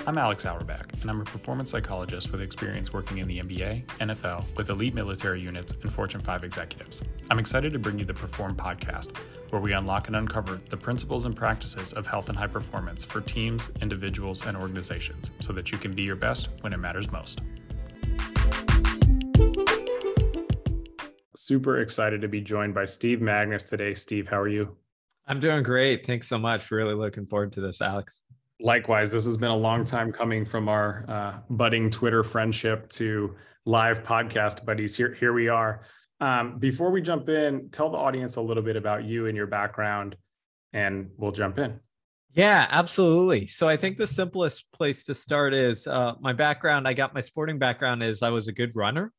I'm Alex Auerbach, and I'm a performance psychologist with experience working in the NBA, NFL, with elite military units, and Fortune 5 executives. I'm excited to bring you the Perform podcast, where we unlock and uncover the principles and practices of health and high performance for teams, individuals, and organizations, so that you can be your best when it matters most. Super excited to be joined by Steve Magness today. Steve, how are you? I'm doing great. Thanks so much. Really looking forward to this, Alex. Likewise, this has been a long time coming from our budding Twitter friendship to live podcast buddies. Here we are. Before we jump in, tell the audience a little bit about you and your background, and we'll jump in. Yeah, absolutely. So I think the simplest place to start is my background. I got my sporting background is I was a good runner.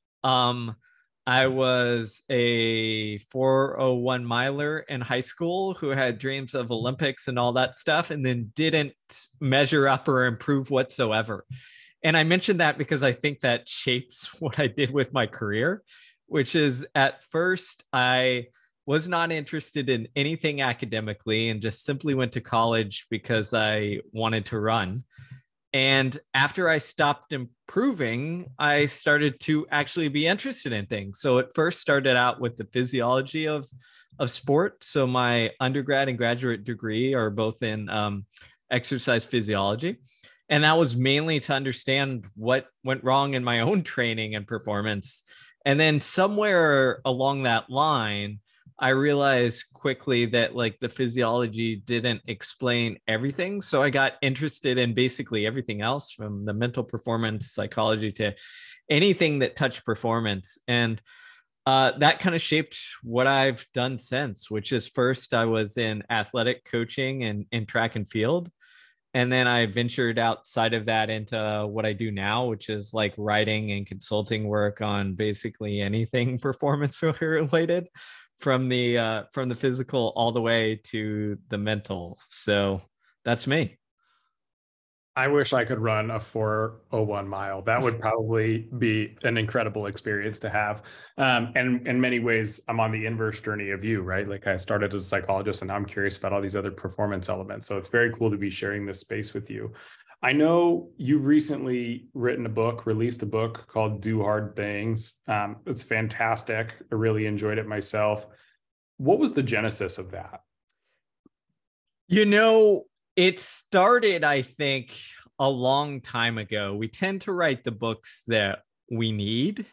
I was a 401 miler in high school who had dreams of Olympics and all that stuff, and then didn't measure up or improve whatsoever. And I mentioned that because I think that shapes what I did with my career, which is at first I was not interested in anything academically and just simply went to college because I wanted to run. And after I stopped improving, I started to actually be interested in things. So it first started out with the physiology of sport. So my undergrad and graduate degree are both in exercise physiology. And that was mainly to understand what went wrong in my own training and performance. And then somewhere along that line, I realized quickly that like the physiology didn't explain everything. So I got interested in basically everything else, from the mental performance psychology to anything that touched performance. And that kind of shaped what I've done since, which is first I was in athletic coaching and in track and field. And then I ventured outside of that into what I do now, which is like writing and consulting work on basically anything performance related, from the physical all the way to the mental. So that's me. I wish I could run a 401 mile. That would probably be an incredible experience to have. And in many ways, I'm on the inverse journey of you, right? Like I started as a psychologist and now I'm curious about all these other performance elements. So it's very cool to be sharing this space with you. I know you've recently released a book called Do Hard Things. It's fantastic. I really enjoyed it myself. What was the genesis of that? It started, I think, a long time ago. We tend to write the books that we need.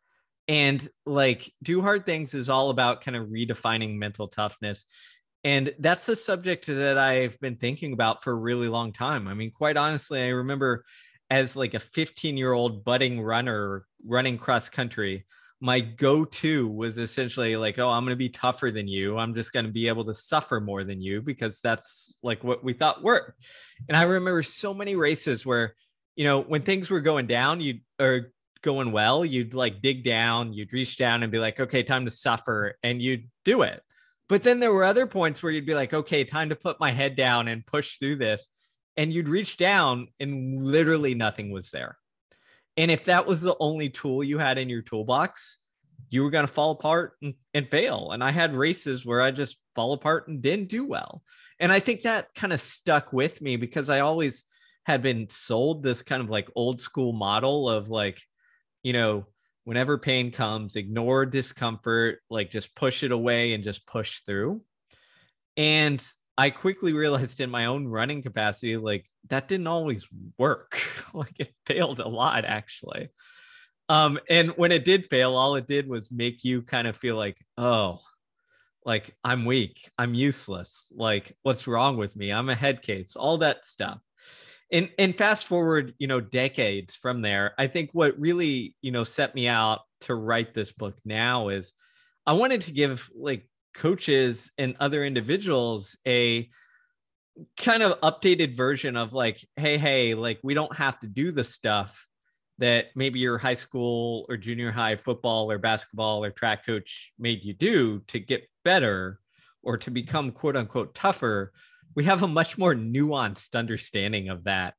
And like Do Hard Things is all about kind of redefining mental toughness. And that's the subject that I've been thinking about for a really long time. I mean, quite honestly, I remember as like a 15-year-old budding runner running cross country, my go-to was essentially like, oh, I'm going to be tougher than you. I'm just going to be able to suffer more than you, because that's like what we thought worked. And I remember so many races where, when things were going down, or going well, you'd like dig down, you'd reach down and be like, okay, time to suffer. And you'd do it. But then there were other points where you'd be like, okay, time to put my head down and push through this. And you'd reach down and literally nothing was there. And if that was the only tool you had in your toolbox, you were going to fall apart and fail. And I had races where I just fall apart and didn't do well. And I think that kind of stuck with me because I always had been sold this kind of like old school model of like, whenever pain comes, ignore discomfort, like just push it away and just push through. And I quickly realized in my own running capacity, like that didn't always work. Like it failed a lot, actually. And when it did fail, all it did was make you kind of feel like, oh, like I'm weak, I'm useless. Like what's wrong with me? I'm a head case, all that stuff. And fast forward, decades from there, I think what really, set me out to write this book now is I wanted to give like coaches and other individuals a kind of updated version of like, hey, like we don't have to do the stuff that maybe your high school or junior high football or basketball or track coach made you do to get better or to become quote unquote tougher. We have a much more nuanced understanding of that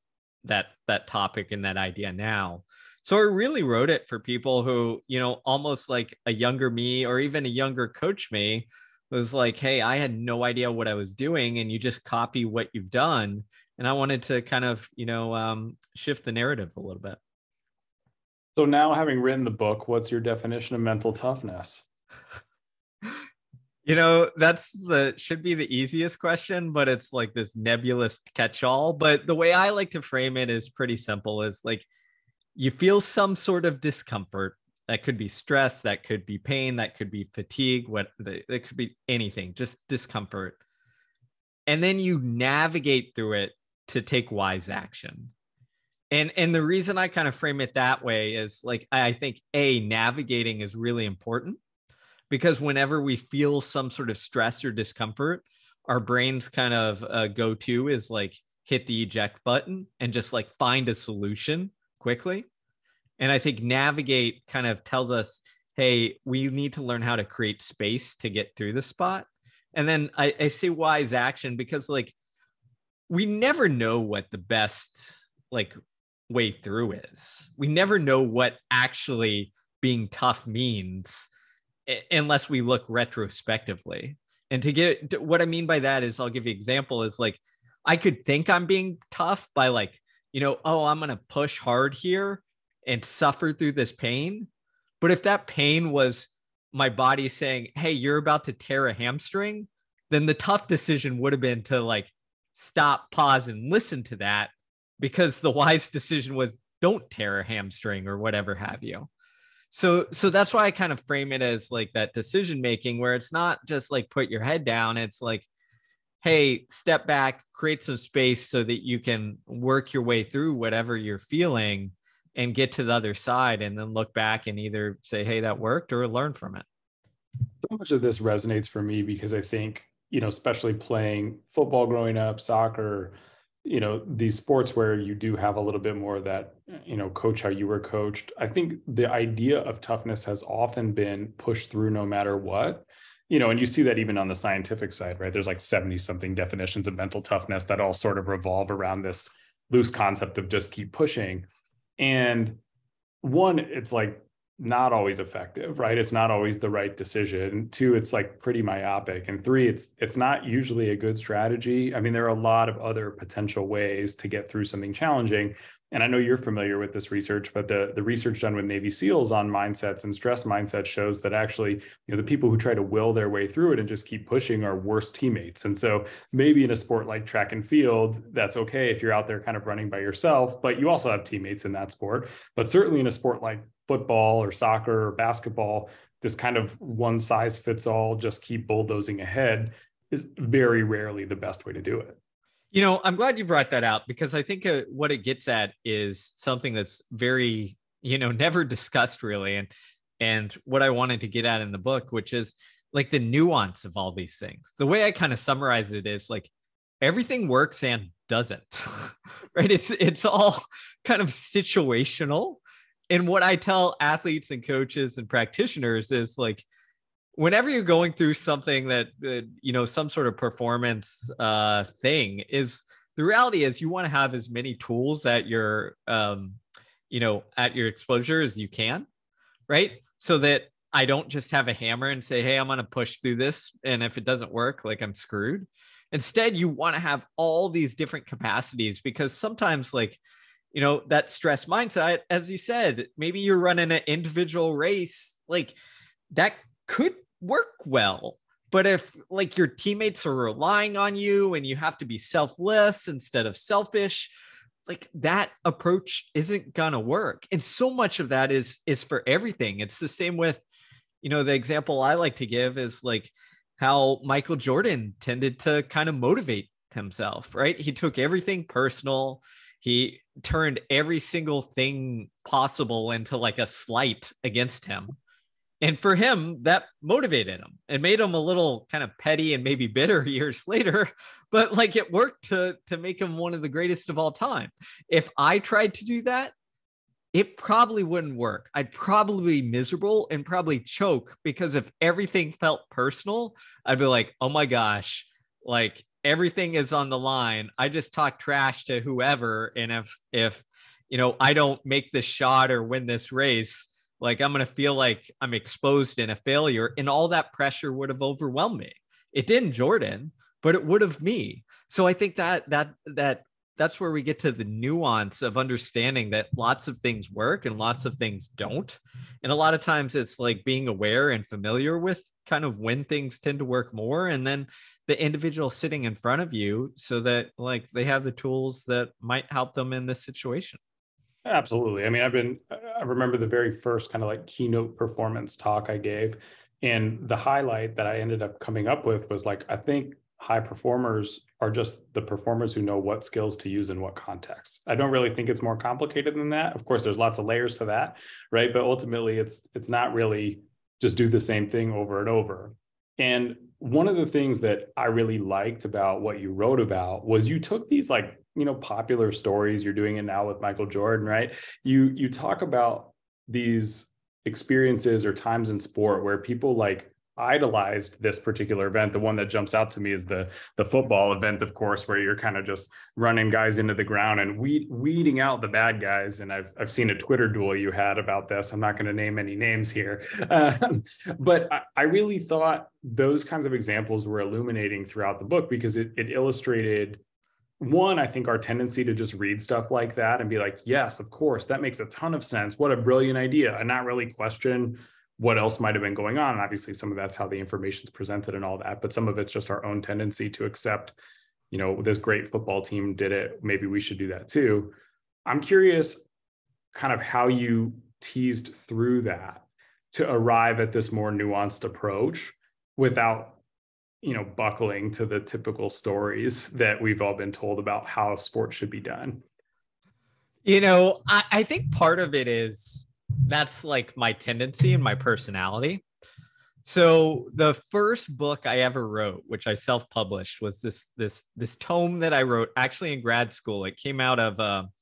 topic and that idea now. So I really wrote it for people who, almost like a younger me or even a younger coach me was like, hey, I had no idea what I was doing, and you just copy what you've done. And I wanted to kind of, shift the narrative a little bit. So now, having written the book, what's your definition of mental toughness? That's should be the easiest question, but it's like this nebulous catch-all. But the way I like to frame it is pretty simple. Is like you feel some sort of discomfort. That could be stress, that could be pain, that could be fatigue, that could be anything, just discomfort. And then you navigate through it to take wise action. And the reason I kind of frame it that way is like I think navigating is really important, because whenever we feel some sort of stress or discomfort, our brains kind of go to is like hit the eject button and just like find a solution quickly. And I think navigate kind of tells us, hey, we need to learn how to create space to get through the spot. And then I say wise action because like we never know what the best like way through is. We never know what actually being tough means unless we look retrospectively. And what I mean by that is, I'll give you an example, is like I could think I'm being tough by like, oh, I'm going to push hard here and suffer through this pain. But if that pain was my body saying, hey, you're about to tear a hamstring, then the tough decision would have been to like stop, pause, and listen to that, because the wise decision was don't tear a hamstring or whatever have you. So that's why I kind of frame it as like that decision making, where it's not just like put your head down. It's like, hey, step back, create some space so that you can work your way through whatever you're feeling and get to the other side, and then look back and either say, hey, that worked, or learn from it. So much of this resonates for me because I think, especially playing football growing up, soccer, these sports where you do have a little bit more of that, coach how you were coached. I think the idea of toughness has often been pushed through no matter what, and you see that even on the scientific side, right? There's like 70 something definitions of mental toughness that all sort of revolve around this loose concept of just keep pushing. And one, it's like not always effective, right? It's not always the right decision. Two, it's like pretty myopic. And three, it's not usually a good strategy. I mean, there are a lot of other potential ways to get through something challenging. And I know you're familiar with this research, but the research done with Navy SEALs on mindsets and stress mindsets shows that actually, the people who try to will their way through it and just keep pushing are worse teammates. And so maybe in a sport like track and field, that's okay if you're out there kind of running by yourself, but you also have teammates in that sport. But certainly in a sport like football or soccer or basketball, this kind of one size fits all, just keep bulldozing ahead is very rarely the best way to do it. I'm glad you brought that out, because I think what it gets at is something that's very, never discussed really. And what I wanted to get at in the book, which is like the nuance of all these things. The way I kind of summarize it is like everything works and doesn't, right? It's all kind of situational. And what I tell athletes and coaches and practitioners is like, whenever you're going through something that, some sort of performance thing, is the reality is you want to have as many tools at your, at your exposure as you can, right? So that I don't just have a hammer and say, hey, I'm going to push through this. And if it doesn't work, like I'm screwed. Instead, you want to have all these different capacities, because sometimes like, that stress mindset, as you said, maybe you're running an individual race, like that could work well. But if like your teammates are relying on you and you have to be selfless instead of selfish, like that approach isn't gonna work. And so much of that is for everything. It's the same with, the example I like to give is like how Michael Jordan tended to kind of motivate himself, right? He took everything personal. He turned every single thing possible into like a slight against him. And for him, that motivated him and made him a little kind of petty and maybe bitter years later. But like it worked to make him one of the greatest of all time. If I tried to do that, it probably wouldn't work. I'd probably be miserable and probably choke, because if everything felt personal, I'd be like, oh my gosh, like everything is on the line. I just talk trash to whoever. And if I don't make this shot or win this race, Like I'm going to feel like I'm exposed and a failure, and all that pressure would have overwhelmed me. It didn't Jordan, but it would have me. So I think that's where we get to the nuance of understanding that lots of things work and lots of things don't. And a lot of times it's like being aware and familiar with kind of when things tend to work more, and then the individual sitting in front of you so that like they have the tools that might help them in this situation. Absolutely. I mean, I remember the very first kind of like keynote performance talk I gave. And the highlight that I ended up coming up with was like, I think high performers are just the performers who know what skills to use in what context. I don't really think it's more complicated than that. Of course, there's lots of layers to that, right? But ultimately, it's not really just do the same thing over and over. And one of the things that I really liked about what you wrote about was you took these like, popular stories. You're doing it now with Michael Jordan, right? You talk about these experiences or times in sport where people like idolized this particular event. The one that jumps out to me is the football event, of course, where you're kind of just running guys into the ground and weeding out the bad guys. And I've seen a Twitter duel you had about this. I'm not going to name any names here, but I really thought those kinds of examples were illuminating throughout the book because it illustrated, one, I think our tendency to just read stuff like that and be like, yes, of course, that makes a ton of sense. What a brilliant idea. And not really question what else might have been going on. And obviously, some of that's how the information is presented and all that. But some of it's just our own tendency to accept, this great football team did it. Maybe we should do that too. I'm curious kind of how you teased through that to arrive at this more nuanced approach without buckling to the typical stories that we've all been told about how sports should be done. I think part of it is that's like my tendency and my personality. So the first book I ever wrote, which I self-published, was this tome that I wrote actually in grad school. It came out of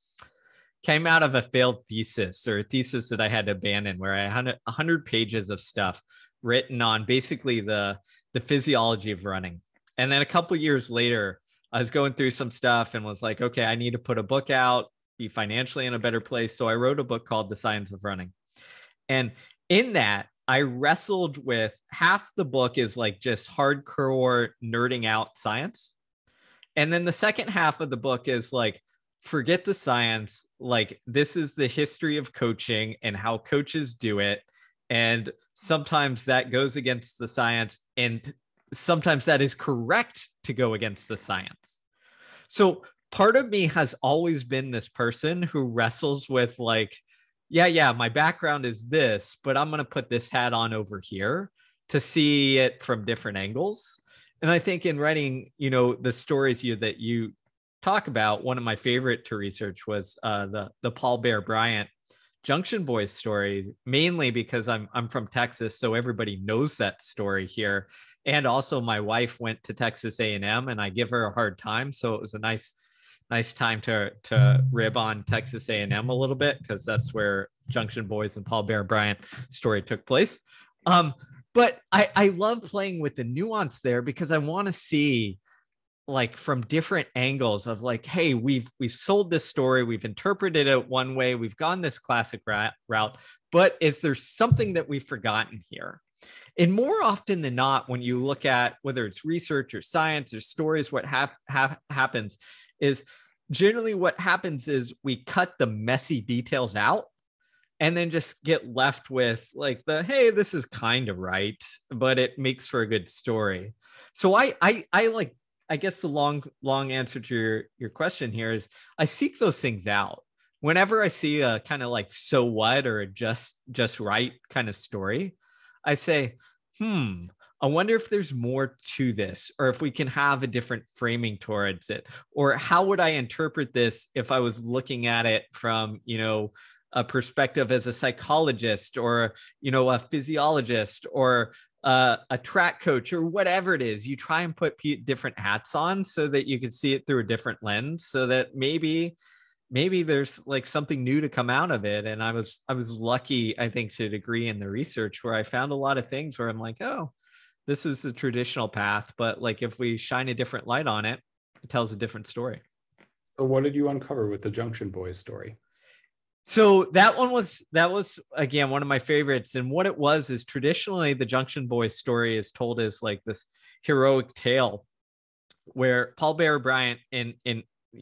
a failed thesis, or a thesis that I had to abandon, where I had 100 pages of stuff written on basically the physiology of running. And then a couple years later, I was going through some stuff and was like, okay, I need to put a book out, be financially in a better place. So I wrote a book called The Science of Running. And in that, I wrestled with half the book is like just hardcore nerding out science. And then the second half of the book is like, forget the science. Like, this is the history of coaching and how coaches do it. And sometimes that goes against the science, and sometimes that is correct to go against the science. So part of me has always been this person who wrestles with like, yeah, my background is this, but I'm going to put this hat on over here to see it from different angles. And I think in writing, the stories that you talk about, one of my favorite to research was the Paul Bear Bryant Junction Boys story, mainly because I'm from Texas, so everybody knows that story here. And also my wife went to Texas A&M, and I give her a hard time, so it was a nice time to rib on Texas A&M a little bit, because that's where Junction Boys and Paul Bear Bryant story took place. But I love playing with the nuance there, because I want to see like from different angles of like, hey, we've sold this story, we've interpreted it one way, we've gone this classic route, but is there something that we've forgotten here? And more often than not, when you look at whether it's research or science or stories, what happens is generally what happens is we cut the messy details out and then just get left with like hey, this is kind of right, but it makes for a good story. So I like, I guess the long answer to your question here is I seek those things out. Whenever I see a kind of like so what or a just right kind of story, I say, I wonder if there's more to this, or if we can have a different framing towards it, or how would I interpret this if I was looking at it from, a perspective as a psychologist, or, a physiologist, or a track coach, or whatever it is. You try and put different hats on so that you can see it through a different lens, so that maybe there's like something new to come out of it. And I was lucky, I think, to a degree in the research, where I found a lot of things where I'm like, oh, this is the traditional path, but like if we shine a different light on it, it tells a different story. So what did you uncover with the Junction Boys story? So that was again one of my favorites. And what it was is traditionally the Junction Boys story is told as like this heroic tale where Paul Bear Bryant and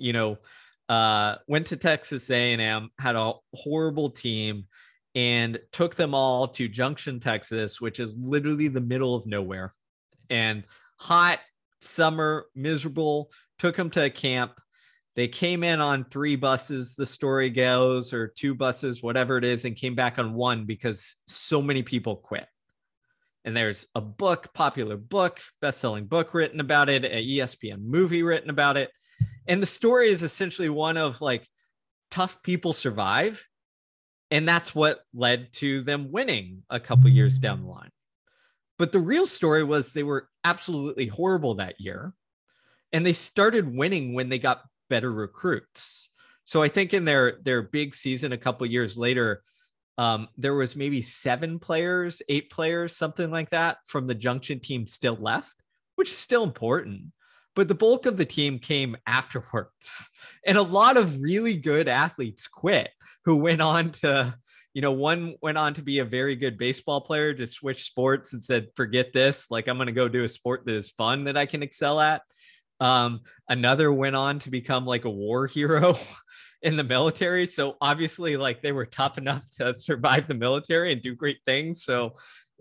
went to Texas A&M, had a horrible team, and took them all to Junction, Texas, which is literally the middle of nowhere, and hot summer, miserable. Took them to a camp. They came in on 3 buses, the story goes, or 2 buses, whatever it is, and came back on 1 because so many people quit. And there's a book, popular book, best-selling book written about it, an ESPN movie written about it. And the story is essentially one of like tough people survive. And that's what led to them winning a couple years down the line. But the real story was they were absolutely horrible that year. And they started winning when they got better recruits. So I think in their big season a couple years later, there was maybe 7 players, 8 players, something like that from the Junction team still left, which is still important. But the bulk of the team came afterwards. And a lot of really good athletes quit who went on to, one went on to be a very good baseball player, to switch sports and said, forget this. Like, I'm going to go do a sport that is fun that I can excel at. Another went on to become like a war hero in the military. So obviously, like, they were tough enough to survive the military and do great things. So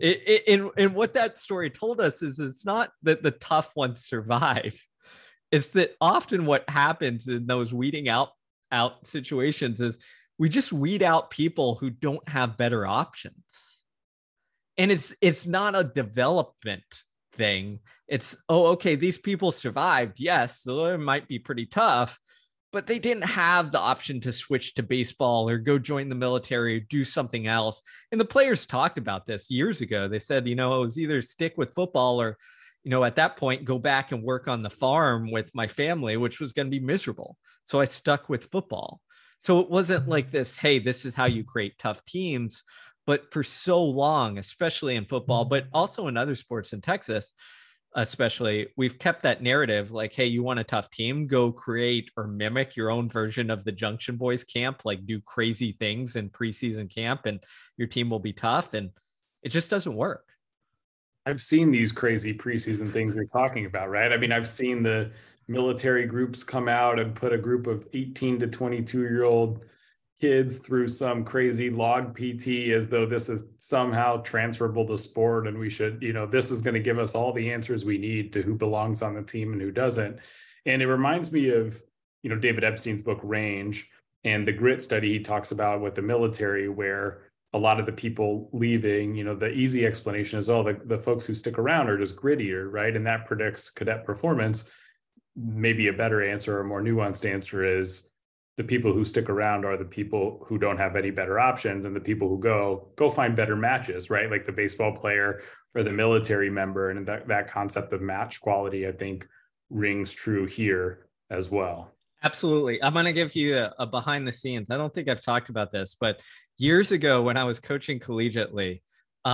in what that story told us is it's not that the tough ones survive. It's that often what happens in those weeding out situations is we just weed out people who don't have better options. And it's not a development thing. It's, okay, these people survived. Yes, so it might be pretty tough, but they didn't have the option to switch to baseball or go join the military or do something else. And the players talked about this years ago. They said, it was either stick with football or, at that point, go back and work on the farm with my family, which was going to be miserable. So I stuck with football. So it wasn't like this, hey, this is how you create tough teams. But for so long, especially in football, but also in other sports in Texas, especially, we've kept that narrative like, hey, you want a tough team, go create or mimic your own version of the Junction Boys camp, like do crazy things in preseason camp and your team will be tough. And it just doesn't work. I've seen these crazy preseason things you're talking about, right? I mean, I've seen the military groups come out and put a group of 18 to 22-year-old kids through some crazy log PT as though this is somehow transferable to sport. And we should, this is going to give us all the answers we need to who belongs on the team and who doesn't. And it reminds me of, David Epstein's book, Range, and the grit study he talks about with the military, where a lot of the people leaving, the easy explanation is, the folks who stick around are just grittier, right? And that predicts cadet performance. Maybe a better answer or more nuanced answer is the people who stick around are the people who don't have any better options, and the people who go find better matches, right? Like the baseball player or the military member. And that concept of match quality, I think, rings true here as well. Absolutely. I'm going to give you a behind the scenes. I don't think I've talked about this, but years ago when I was coaching collegiately,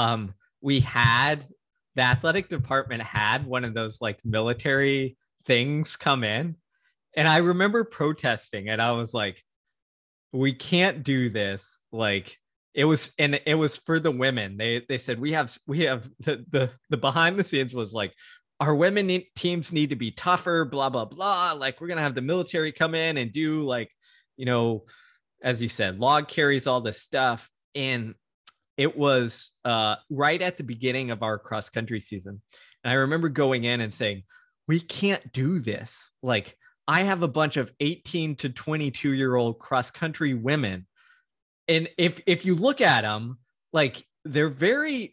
we had the athletic department had one of those like military things come in. And I remember protesting, and I was like, we can't do this. Like, it was for the women. They said we have the behind the scenes was like, our women teams need to be tougher, blah, blah, blah. Like, we're going to have the military come in and do, like, as you said, log carries, all this stuff. And it was right at the beginning of our cross country season. And I remember going in and saying, we can't do this. Like, I have a bunch of 18 to 22-year-old cross country women. And if you look at them, like, they're very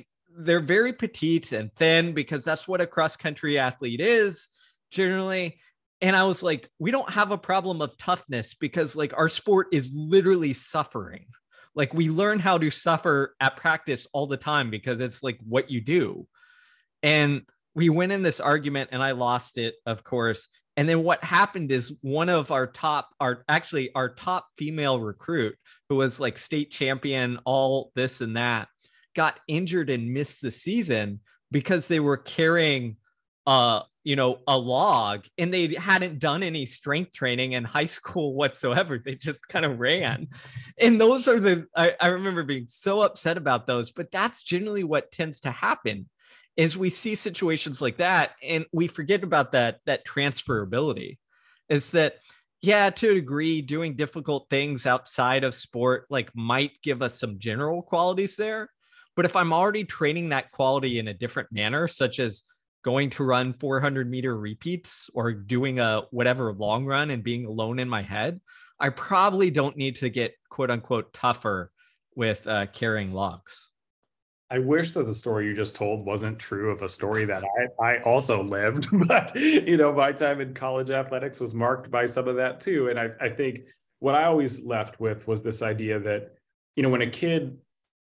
petite and thin, because that's what a cross country athlete is generally. And I was like, we don't have a problem of toughness, because like our sport is literally suffering. Like, we learn how to suffer at practice all the time because it's like what you do. And we went in this argument and I lost it, of course. And then what happened is one of our top female recruit, who was like state champion, all this and that, got injured and missed the season because they were carrying a log, and they hadn't done any strength training in high school whatsoever. They just kind of ran. And those are I remember being so upset about those, but that's generally what tends to happen is we see situations like that and we forget about that transferability. Is that, yeah, to a degree, doing difficult things outside of sport like might give us some general qualities there. But if I'm already training that quality in a different manner, such as going to run 400-meter repeats or doing a whatever long run and being alone in my head, I probably don't need to get quote unquote tougher with carrying logs. I wish that the story you just told wasn't true of a story that I also lived, but my time in college athletics was marked by some of that too. And I think what I always left with was this idea that, when a kid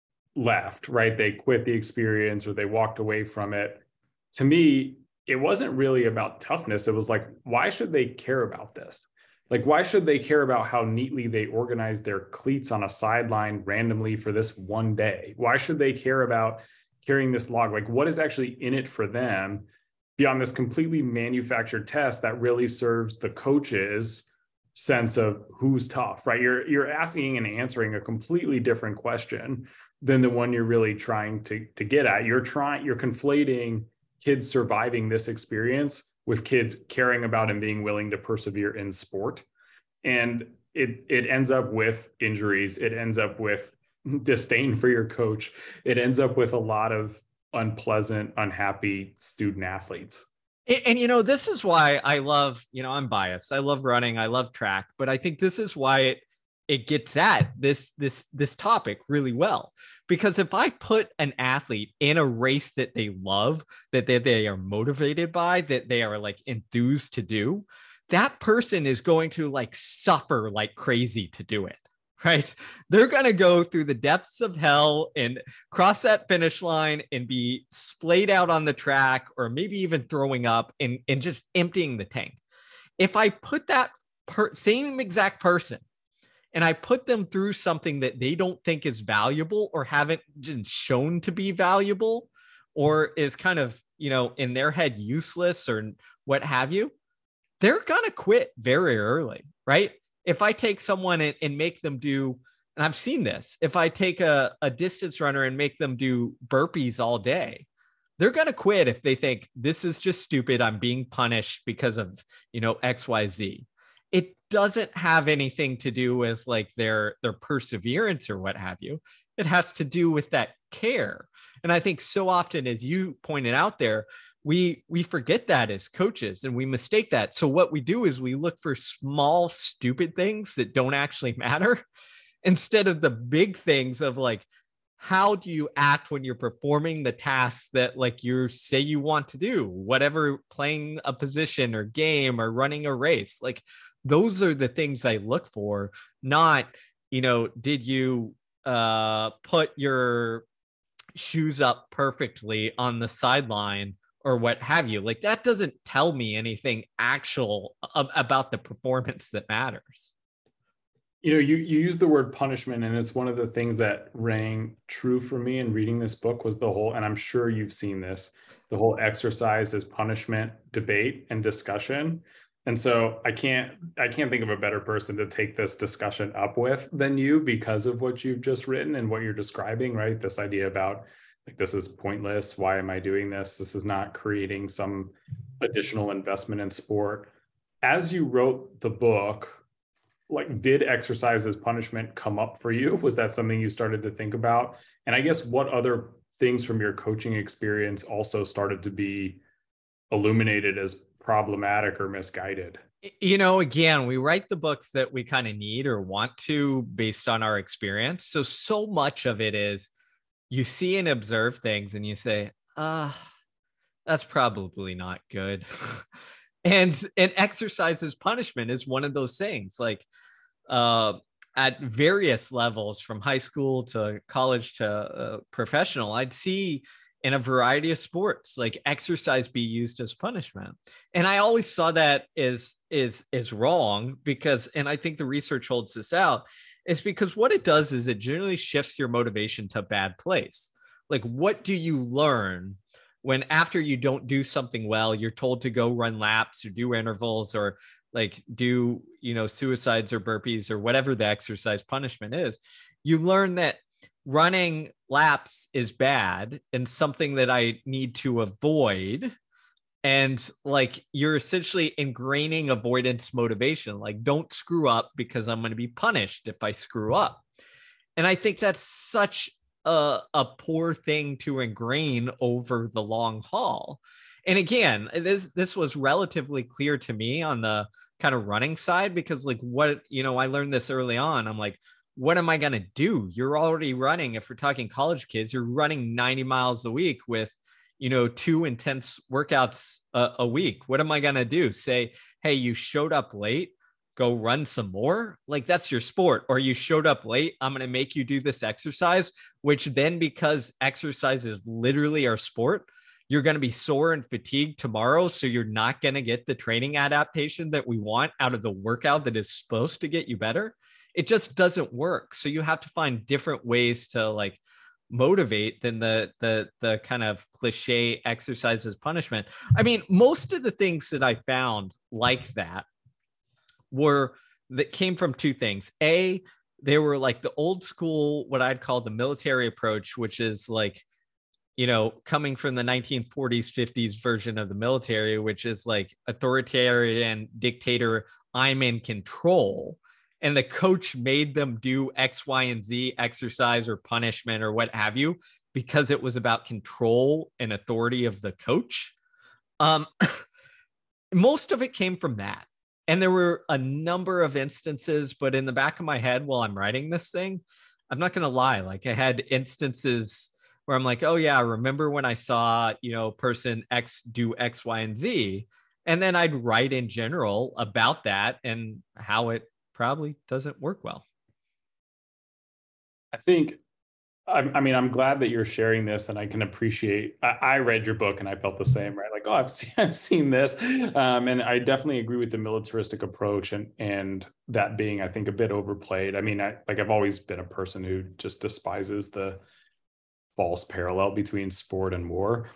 left, right, they quit the experience or they walked away from it. To me, it wasn't really about toughness. It was like, why should they care about this? Like, why should they care about how neatly they organize their cleats on a sideline randomly for this one day? Why should they care about carrying this log? Like, what is actually in it for them beyond this completely manufactured test that really serves the coach's sense of who's tough, right? You're asking and answering a completely different question than the one you're really trying to get at. You're conflating kids surviving this experience with kids caring about and being willing to persevere in sport. And it ends up with injuries. It ends up with disdain for your coach. It ends up with a lot of unpleasant, unhappy student athletes. And this is why I love, I'm biased. I love running. I love track, but I think this is why it gets at this topic really well. Because if I put an athlete in a race that they love, that they are motivated by, that they are like enthused to do, that person is going to like suffer like crazy to do it, right? They're going to go through the depths of hell and cross that finish line and be splayed out on the track, or maybe even throwing up and just emptying the tank. If I put that same exact person and I put them through something that they don't think is valuable or haven't been shown to be valuable, or is kind of, in their head useless or what have you, they're going to quit very early, right? If I take someone and make them do, and I've seen this, if I take a distance runner and make them do burpees all day, they're going to quit if they think this is just stupid. I'm being punished because of, XYZ. It doesn't have anything to do with like their perseverance or what have you. It has to do with that care. And I think so often, as you pointed out there, we forget that as coaches and we mistake that. So what we do is we look for small, stupid things that don't actually matter instead of the big things of like, how do you act when you're performing the tasks that like you say you want to do, whatever, playing a position or game or running a race. Like those are the things I look for, not, did you put your shoes up perfectly on the sideline or what have you. Like that doesn't tell me anything actual about the performance that matters. You use the word punishment, and it's one of the things that rang true for me in reading this book was the whole, and I'm sure you've seen this, the whole exercise as punishment debate and discussion. And so I can't think of a better person to take this discussion up with than you, because of what you've just written and what you're describing, right? This idea about like, this is pointless. Why am I doing this? This is not creating some additional investment in sport. As you wrote the book, like, did exercise as punishment come up for you? Was that something you started to think about? And I guess what other things from your coaching experience also started to be illuminated as problematic or misguided? Again, we write the books that we kind of need or want to based on our experience. So much of it is you see and observe things and you say, that's probably not good. And exercise as punishment is one of those things. Like at various levels, from high school to college to professional, I'd see in a variety of sports like exercise be used as punishment, and I always saw that is wrong, because, and I think the research holds this out, is because what it does is it generally shifts your motivation to a bad place. Like, what do you learn when after you don't do something well, you're told to go run laps or do intervals or like do, suicides or burpees or whatever the exercise punishment is, you learn that running laps is bad and something that I need to avoid. And like you're essentially ingraining avoidance motivation, like don't screw up because I'm going to be punished if I screw up. And I think that's such a poor thing to ingrain over the long haul. And again, this was relatively clear to me on the kind of running side, because like what, I learned this early on. I'm like, what am I going to do? You're already running. If we're talking college kids, you're running 90 miles a week with, 2 intense workouts a week. What am I going to do? Say, hey, you showed up late, go run some more? Like that's your sport. Or you showed up late, I'm going to make you do this exercise, which then, because exercise is literally our sport, you're going to be sore and fatigued tomorrow. So you're not going to get the training adaptation that we want out of the workout that is supposed to get you better. It just doesn't work. So you have to find different ways to like motivate than the kind of cliche exercise as punishment. I mean, most of the things that I found like that came from two things. A, they were like the old school, what I'd call the military approach, which is like, coming from the 1940s, 50s version of the military, which is like authoritarian dictator, I'm in control. And the coach made them do X, Y, and Z exercise or punishment or what have you, because it was about control and authority of the coach. Most of it came from that. And there were a number of instances, but in the back of my head while I'm writing this thing, I'm not going to lie. Like I had instances where I'm like, oh yeah, I remember when I saw, person X do X, Y, and Z. And then I'd write in general about that and how it probably doesn't work well. I think, I mean, I'm glad that you're sharing this, and I can appreciate, I read your book and I felt the same, right? Like, oh, I've seen this. And I definitely agree with the militaristic approach and that being, I think, a bit overplayed. I mean, I've always been a person who just despises the false parallel between sport and war.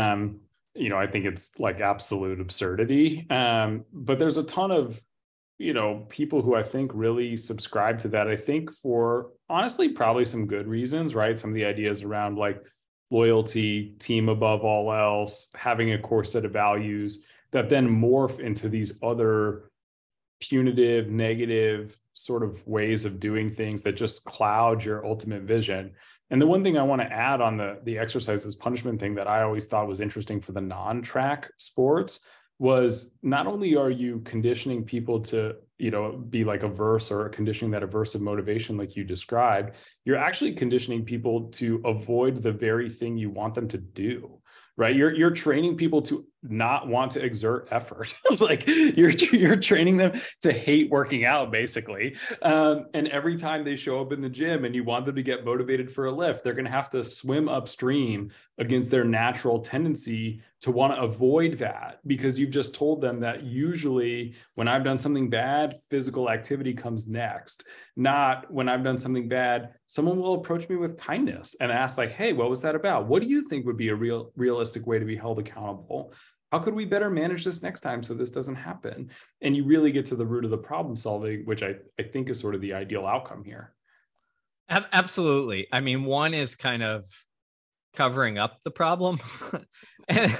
I think it's like absolute absurdity. But there's a ton of people who I think really subscribe to that. I think for honestly, probably some good reasons, right? Some of the ideas around like loyalty, team above all else, having a core set of values that then morph into these other punitive, negative sort of ways of doing things that just cloud your ultimate vision. And the one thing I want to add on the exercise as punishment thing that I always thought was interesting for the non-track sports was not only are you conditioning people to, be like averse or conditioning that aversive motivation like you described, you're actually conditioning people to avoid the very thing you want them to do, right? You're training people to not want to exert effort. Like you're training them to hate working out, basically. And every time they show up in the gym and you want them to get motivated for a lift, they're going to have to swim upstream against their natural tendency to want to avoid that, because you've just told them that usually when I've done something bad, physical activity comes next. Not when I've done something bad, someone will approach me with kindness and ask like, hey, what was that about? What do you think would be a realistic way to be held accountable? How could we better manage this next time so this doesn't happen? And you really get to the root of the problem solving, which I think is sort of the ideal outcome here. Absolutely. I mean, one is kind of covering up the problem and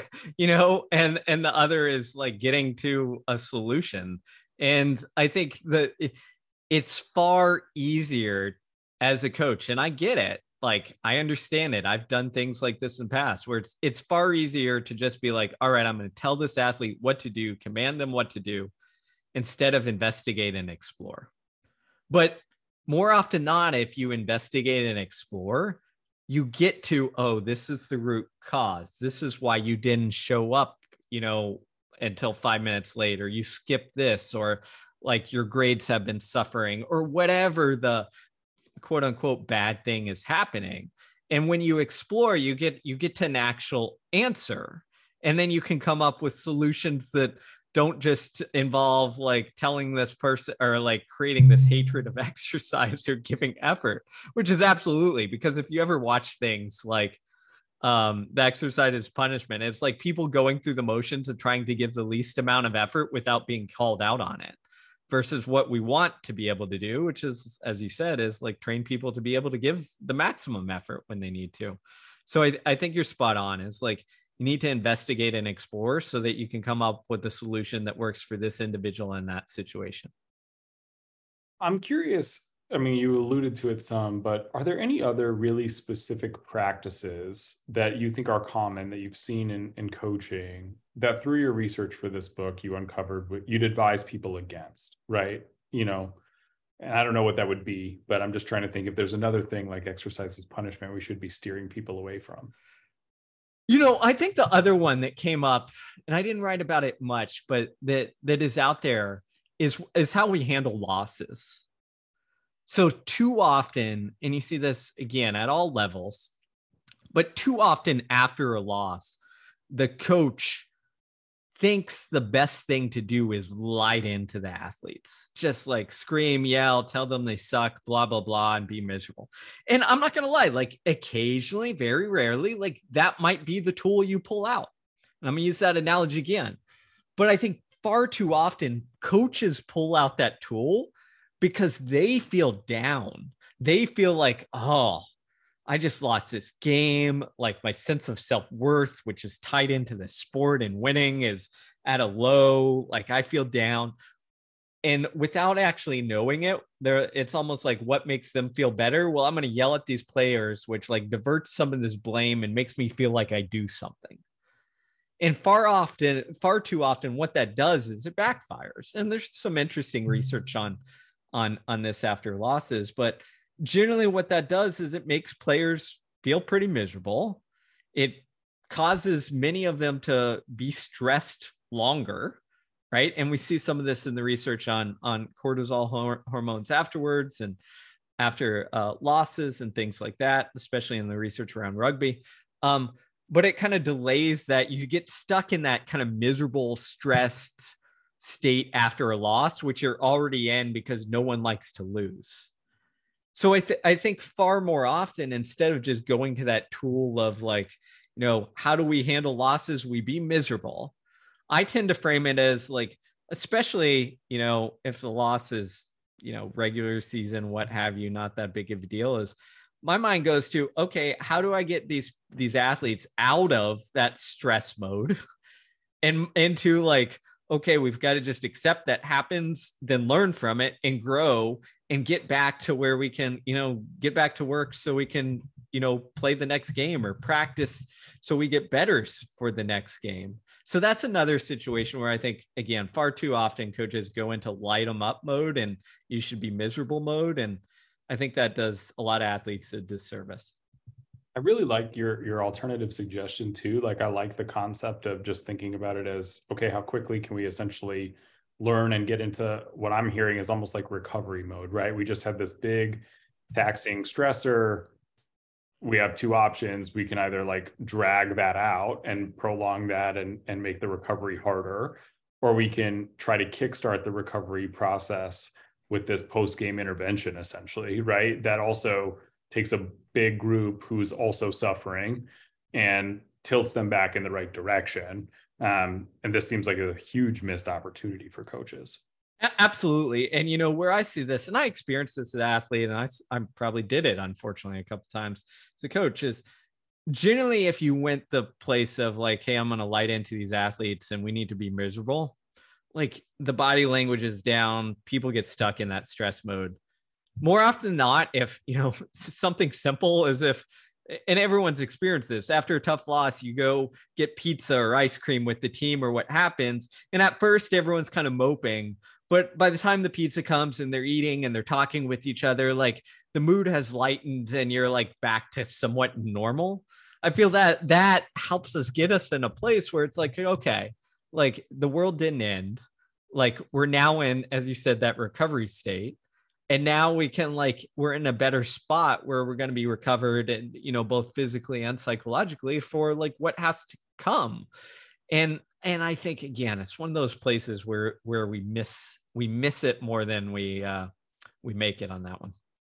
the other is like getting to a solution. And I think that it's far easier as a coach, and I get it, like I understand it, I've done things like this in the past where it's far easier to just be like, all right, I'm going to tell this athlete what to do, command them what to do, instead of investigate and explore. But more often not, if you investigate and explore, you get to, oh, this is the root cause. This is why you didn't show up, until 5 minutes later. You skipped this, or like your grades have been suffering, or whatever the quote unquote bad thing is happening. And when you explore, you get to an actual answer. And then you can come up with solutions that don't just involve like telling this person or like creating this hatred of exercise or giving effort, which is absolutely, because if you ever watch things like The exercise is punishment. It's like people going through the motions and trying to give the least amount of effort without being called out on it, versus what we want to be able to do, which is, as you said, is like train people to be able to give the maximum effort when they need to. So I think you're spot on. It's like you need to investigate and explore so that you can come up with a solution that works for this individual in that situation. I'm curious. I mean, you alluded to it some, but are there any other really specific practices that you think are common that you've seen in coaching that through your research for this book you uncovered what you'd advise people against, right? You know, and I don't know what that would be, but I'm just trying to think if there's another thing like exercise as punishment we should be steering people away from. I think the other one that came up, and I didn't write about it much, but that is out there is how we handle losses. So too often, and you see this again at all levels, but too often after a loss, the coach thinks the best thing to do is light into the athletes, just like scream, yell, tell them they suck, blah, blah, blah, and be miserable. And I'm not going to lie, like occasionally, very rarely, like that might be the tool you pull out. And I'm going to use that analogy again. But I think far too often coaches pull out that tool because they feel down. They feel like, oh, I just lost this game. Like my sense of self-worth, which is tied into the sport and winning, is at a low. Like I feel down. And without actually knowing it, it's almost like what makes them feel better. Well, I'm going to yell at these players, which like diverts some of this blame and makes me feel like I do something. And far too often, what that does is it backfires. And there's some interesting research on this after losses, but generally what that does is it makes players feel pretty miserable. It causes many of them to be stressed longer, right? And we see some of this in the research on cortisol hormones afterwards and after losses and things like that, especially in the research around rugby. But it kind of delays that. You get stuck in that kind of miserable, stressed state after a loss, which you're already in because no one likes to lose. So I think far more often, instead of just going to that tool of like, how do we handle losses? We be miserable. I tend to frame it as like, especially, if the loss is, regular season, what have you, not that big of a deal, is my mind goes to, okay, how do I get these athletes out of that stress mode and into like, okay, we've got to just accept that happens, then learn from it and grow and get back to where we can, get back to work so we can, play the next game or practice so we get better for the next game. So that's another situation where I think, again, far too often coaches go into light them up mode and you should be miserable mode. And I think that does a lot of athletes a disservice. I really like your alternative suggestion too. Like I like the concept of just thinking about it as, okay, how quickly can we essentially learn and get into what I'm hearing is almost like recovery mode, right? We just have this big taxing stressor. We have two options. We can either like drag that out and prolong that and make the recovery harder, or we can try to kickstart the recovery process with this post-game intervention, essentially, right? That also takes a big group who's also suffering and tilts them back in the right direction. And this seems like a huge missed opportunity for coaches. Absolutely. And where I see this, and I experienced this as an athlete, and I probably did it, unfortunately, a couple of times as a coach, is generally if you went the place of like, hey, I'm going to light into these athletes and we need to be miserable, like the body language is down, people get stuck in that stress mode. More often than not, if, something simple as if, and everyone's experienced this, after a tough loss, you go get pizza or ice cream with the team or what happens. And at first everyone's kind of moping, but by the time the pizza comes and they're eating and they're talking with each other, like the mood has lightened and you're like back to somewhat normal. I feel that helps us get us in a place where it's like, okay, like the world didn't end. Like we're now in, as you said, that recovery state. And now we can we're in a better spot where we're going to be recovered and, both physically and psychologically for like what has to come. And I think, again, it's one of those places where we miss it more than we make it on that one.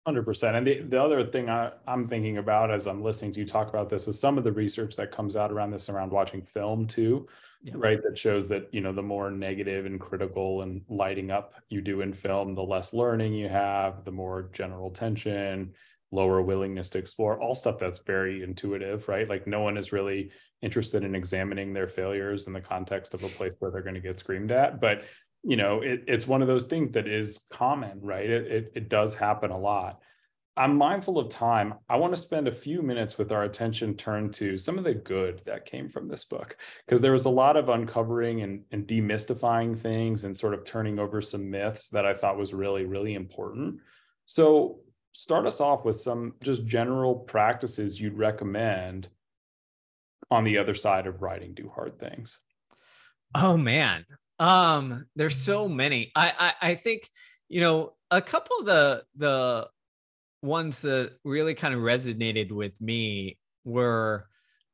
100%. And the other thing I'm thinking about as I'm listening to you talk about this is some of the research that comes out around this, around watching film too, Yeah. right? That shows that, you know, the more negative and critical and lighting up you do in film, the less learning you have, the more general tension, lower willingness to explore, all stuff that's very intuitive, right? Like no one is really interested in examining their failures in the context of a place where they're going to get screamed at. But you know, it's one of those things that is common, right? It does happen a lot. I'm mindful of time. I want to spend a few minutes with our attention turned to some of the good that came from this book, because there was a lot of uncovering and demystifying things and sort of turning over some myths that I thought was really, really important. So start us off with some just general practices you'd recommend on the other side of writing Do Hard Things. Oh man. There's so many. I think, you know, a couple of the ones that really kind of resonated with me were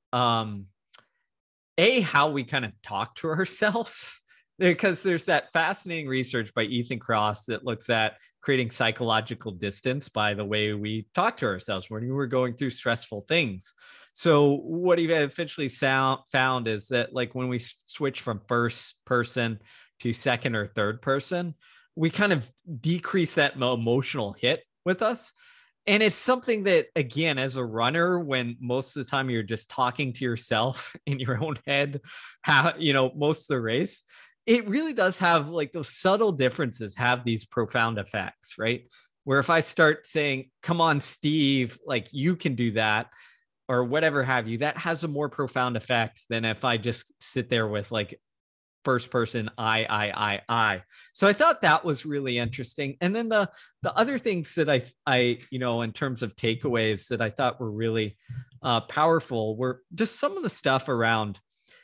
how we kind of talk to ourselves. Because there's that fascinating research by Ethan Kross that looks at creating psychological distance by the way we talk to ourselves when we're going through stressful things. So what he eventually found is that like when we switch from first person to second or third person, we kind of decrease that emotional hit with us. And it's something that, again, as a runner, when most of the time you're just talking to yourself in your own head, most of the race, it really does have like those subtle differences have these profound effects, right? Where if I start saying, come on, Steve, like you can do that, or whatever have you, that has a more profound effect than if I just sit there with like first person, I. So I thought that was really interesting. And then the other things that I in terms of takeaways that I thought were really powerful were just some of the stuff around,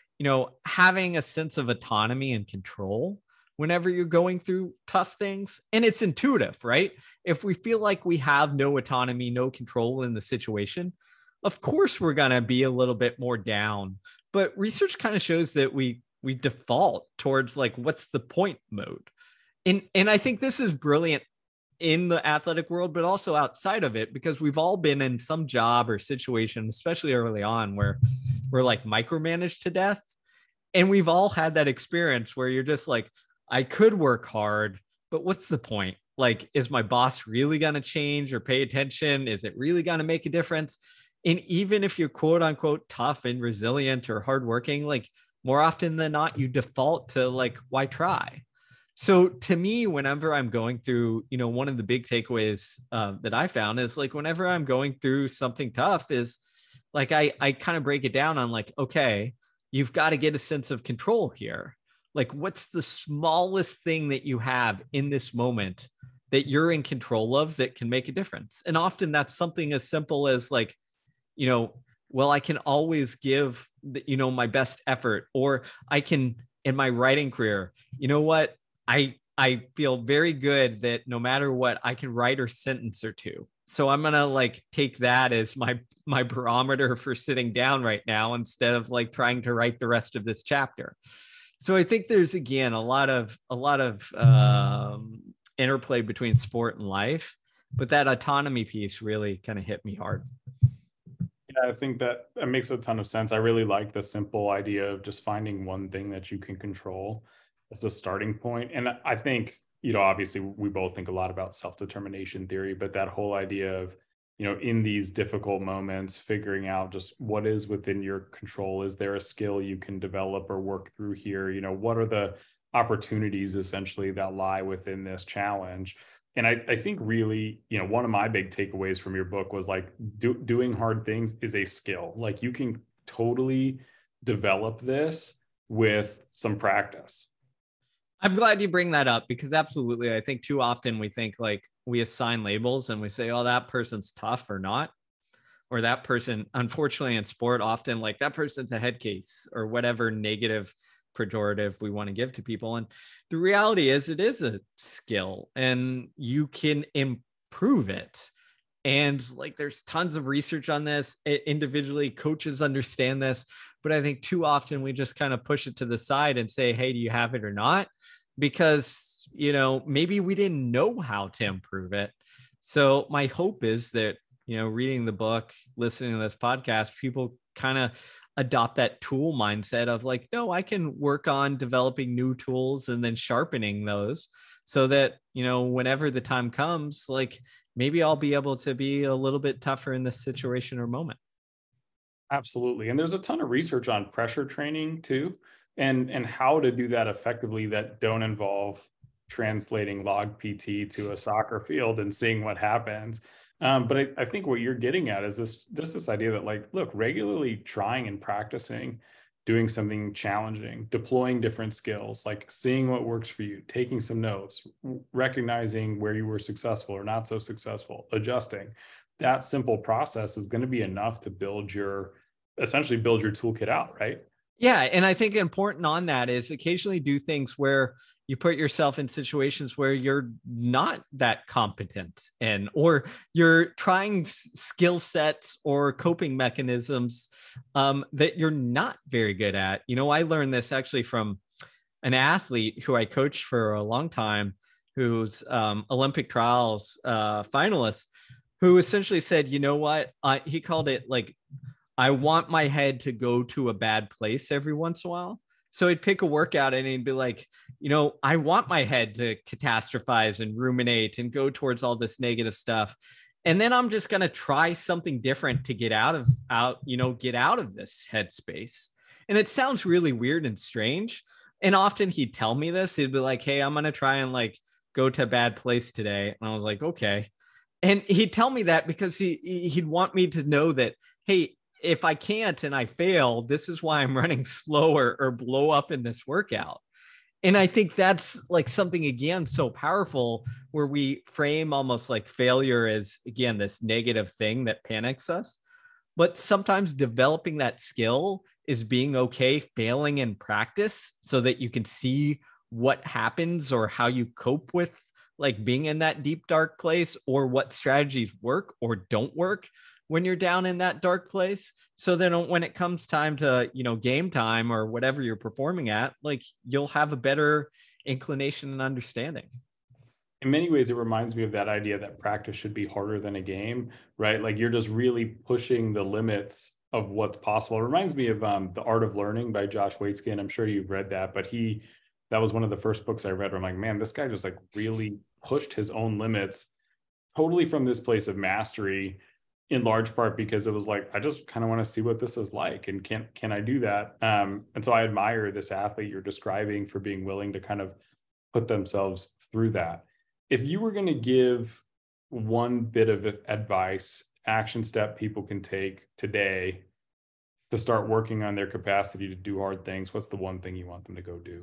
having a sense of autonomy and control whenever you're going through tough things. And it's intuitive, right? If we feel like we have no autonomy, no control in the situation, of course we're going to be a little bit more down. But research kind of shows that we default towards like, what's the point mode. And I think this is brilliant in the athletic world, but also outside of it, because we've all been in some job or situation, especially early on, where we're like micromanaged to death. And we've all had that experience where you're just like, I could work hard, but what's the point? Like, is my boss really going to change or pay attention? Is it really going to make a difference? And even if you're quote unquote tough and resilient or hardworking, like more often than not, you default to like, why try? So to me, whenever I'm going through, one of the big takeaways that I found is like, whenever I'm going through something tough is like, I kind of break it down on like, okay, you've got to get a sense of control here. Like, what's the smallest thing that you have in this moment that you're in control of that can make a difference? And often that's something as simple as like, well, I can always give, my best effort, or I can, in my writing career, you know what? I feel very good that no matter what, I can write a sentence or two. So I'm going to like take that as my barometer for sitting down right now, instead of like trying to write the rest of this chapter. So I think there's, again, a lot of interplay between sport and life, but that autonomy piece really kind of hit me hard. Yeah, I think that makes a ton of sense. I really like the simple idea of just finding one thing that you can control as a starting point. And I think, obviously we both think a lot about self-determination theory, but that whole idea of, in these difficult moments, figuring out just what is within your control. Is there a skill you can develop or work through here? What are the opportunities essentially that lie within this challenge? And I think really, one of my big takeaways from your book was like doing hard things is a skill. Like you can totally develop this with some practice. I'm glad you bring that up, because absolutely, I think too often we think like we assign labels and we say, oh, that person's tough or not, or that person, unfortunately in sport, often like that person's a head case or whatever negative pejorative we want to give to people. And the reality is it is a skill and you can improve it. And like there's tons of research on this individually. Coaches understand this, but I think too often we just kind of push it to the side and say, hey, do you have it or not? Because, maybe we didn't know how to improve it. So my hope is that, reading the book, listening to this podcast, people kind of adopt that tool mindset of like, no, I can work on developing new tools and then sharpening those so that, whenever the time comes, like maybe I'll be able to be a little bit tougher in this situation or moment. Absolutely. And there's a ton of research on pressure training too, and how to do that effectively that don't involve translating log PT to a soccer field and seeing what happens. But I think what you're getting at is this idea that like, look, regularly trying and practicing, doing something challenging, deploying different skills, like seeing what works for you, taking some notes, recognizing where you were successful or not so successful, adjusting. That simple process is going to be enough to essentially build your toolkit out, right? Yeah. And I think important on that is occasionally do things where you put yourself in situations where you're not that competent or you're trying skill sets or coping mechanisms that you're not very good at. I learned this actually from an athlete who I coached for a long time, who's Olympic trials finalist, who essentially said, you know what? He called it like, I want my head to go to a bad place every once in a while. So he'd pick a workout and he'd be like, I want my head to catastrophize and ruminate and go towards all this negative stuff. And then I'm just going to try something different to get out of this headspace. And it sounds really weird and strange. And often he'd tell me this. He'd be like, hey, I'm going to try and like go to a bad place today. And I was like, okay. And he'd tell me that because he'd want me to know that, hey, if I can't and I fail, this is why I'm running slower or blow up in this workout. And I think that's like something, again, so powerful where we frame almost like failure as, again, this negative thing that panics us. But sometimes developing that skill is being okay failing in practice so that you can see what happens or how you cope with like being in that deep, dark place, or what strategies work or don't work when you're down in that dark place. So then when it comes time to, game time or whatever you're performing at, like you'll have a better inclination and understanding. In many ways, it reminds me of that idea that practice should be harder than a game, right? Like you're just really pushing the limits of what's possible. It reminds me of The Art of Learning by Josh Waitzkin. I'm sure you've read that, but that was one of the first books I read where I'm like, man, this guy just like really pushed his own limits totally from this place of mastery, in large part because it was like, I just kind of want to see what this is like. And can I do that? And so I admire this athlete you're describing for being willing to kind of put themselves through that. If you were going to give one bit of advice, action step people can take today to start working on their capacity to do hard things, what's the one thing you want them to go do?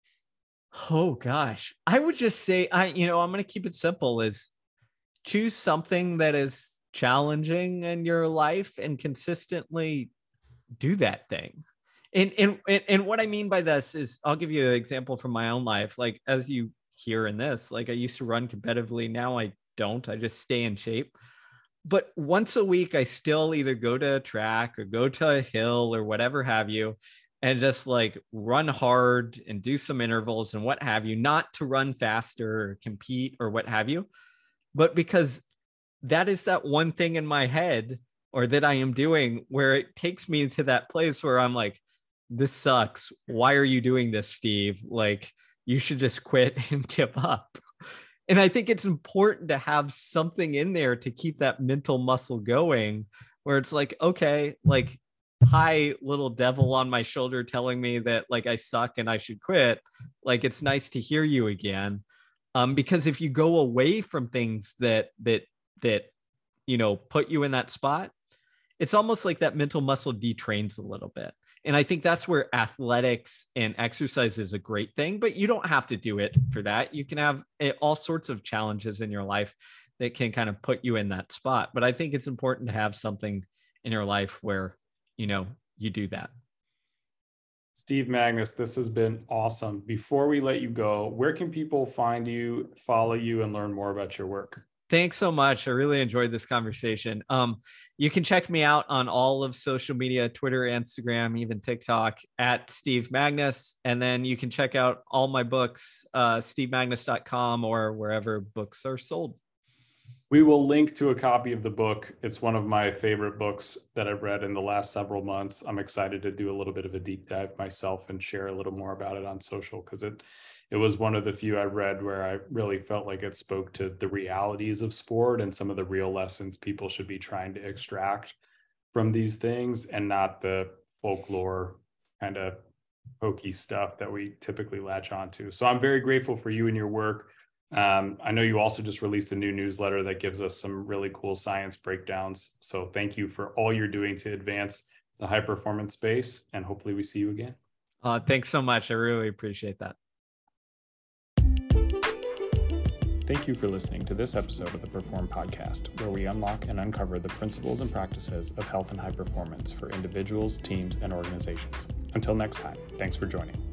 Oh gosh, I would just say, I'm going to keep it simple, is choose something that is challenging in your life and consistently do that thing. And what I mean by this is, I'll give you an example from my own life. Like, as you hear in this, like I used to run competitively. Now I don't, I just stay in shape. But once a week, I still either go to a track or go to a hill or whatever have you, and just like run hard and do some intervals and what have you, not to run faster or compete or what have you, but because that is that one thing in my head or that I am doing where it takes me to that place where I'm like, this sucks. Why are you doing this, Steve? Like, you should just quit and give up. And I think it's important to have something in there to keep that mental muscle going, where it's like, okay, like, hi, little devil on my shoulder telling me that like I suck and I should quit. Like, it's nice to hear you again. Because if you go away from things that put you in that spot, it's almost like that mental muscle detrains a little bit. And I think that's where athletics and exercise is a great thing, but you don't have to do it for that. You can have all sorts of challenges in your life that can kind of put you in that spot. But I think it's important to have something in your life where, you do that. Steve Magness, this has been awesome. Before we let you go, where can people find you, follow you, and learn more about your work? Thanks so much. I really enjoyed this conversation. You can check me out on all of social media, Twitter, Instagram, even TikTok, at Steve Magness. And then you can check out all my books, stevemagness.com, or wherever books are sold. We will link to a copy of the book. It's one of my favorite books that I've read in the last several months. I'm excited to do a little bit of a deep dive myself and share a little more about it on social, because it was one of the few I read where I really felt like it spoke to the realities of sport and some of the real lessons people should be trying to extract from these things, and not the folklore kind of hokey stuff that we typically latch onto. So I'm very grateful for you and your work. I know you also just released a new newsletter that gives us some really cool science breakdowns. So thank you for all you're doing to advance the high performance space, and hopefully we see you again. Thanks so much. I really appreciate that. Thank you for listening to this episode of the Perform Podcast, where we unlock and uncover the principles and practices of health and high performance for individuals, teams, and organizations. Until next time, thanks for joining.